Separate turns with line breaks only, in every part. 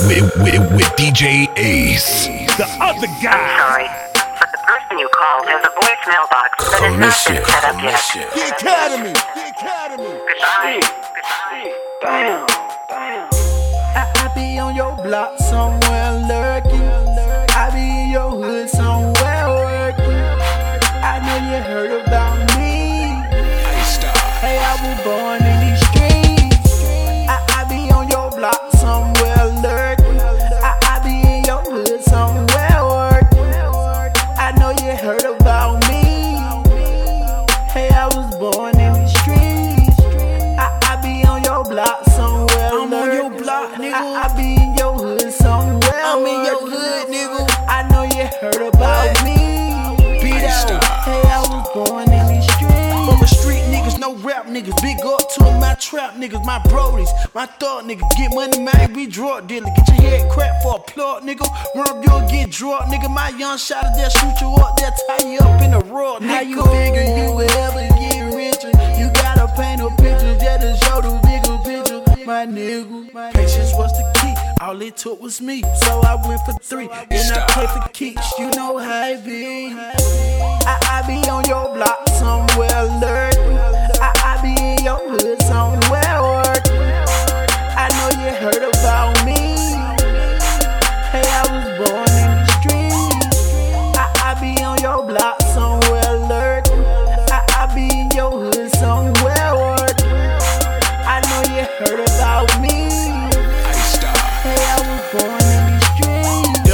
with DJ Ace.
The other guy.
I'm sorry, but the person you called has a voicemail box that has not been set up yet.
The Academy. The Academy.
Goodbye.
Damn. I be on your block somewhere lurking. I be in your hood somewhere working. I know you heard about me. Hey, I was born in these streets. I be on your block somewhere lurking. I be in your hood somewhere working. I know you heard about me. Hey, I was born in these streets. I be on your block somewhere. I'm on your block, nigga. I be in your hood somewhere. I'm in your hood, nigga. I know you heard about me. Beat out. Hey, I was born in these streets.
From the street niggas, no rap niggas. Big up to my trap niggas, my brodies, my thought niggas. Get money, man, we drug dealer. Get your head cracked for a plug, nigga. Run up, you'll get drugged, nigga. My young shot that shoot you up, that tie you up in a rug, nigga.
How you figure you will ever get richer? You gotta paint a picture just to show the bigger picture, my nigga.
Patience was the key, all it took was me. So I went for 3, and I played for keeps.
You know how it be. I be on your block somewhere lurking. I be in your hood somewhere working. I know you heard about me. Hey, I was born in the streets. I be on your block somewhere lurking. I be in your hood somewhere working. I know you heard about me. Hey, I was born in the streets.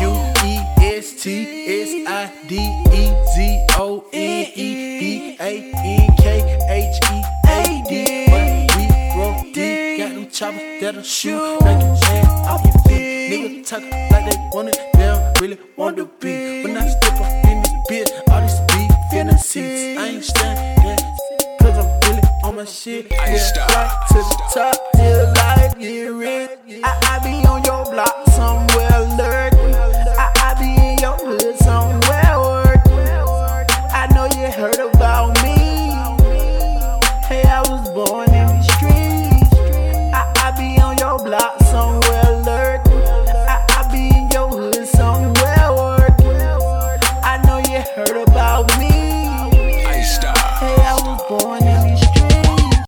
WESTSIDEZONEDANKHEAD. We roll deep, got them choppers that'll shoot. Make your hand off your feet. Nigga talk like they want it, they don't really want to be. When I step up in this bitch, all this beef in the seats. I ain't standing, cause I'm really on my shit.
Right to the top till I get rich. I be on your block somewhere lurking.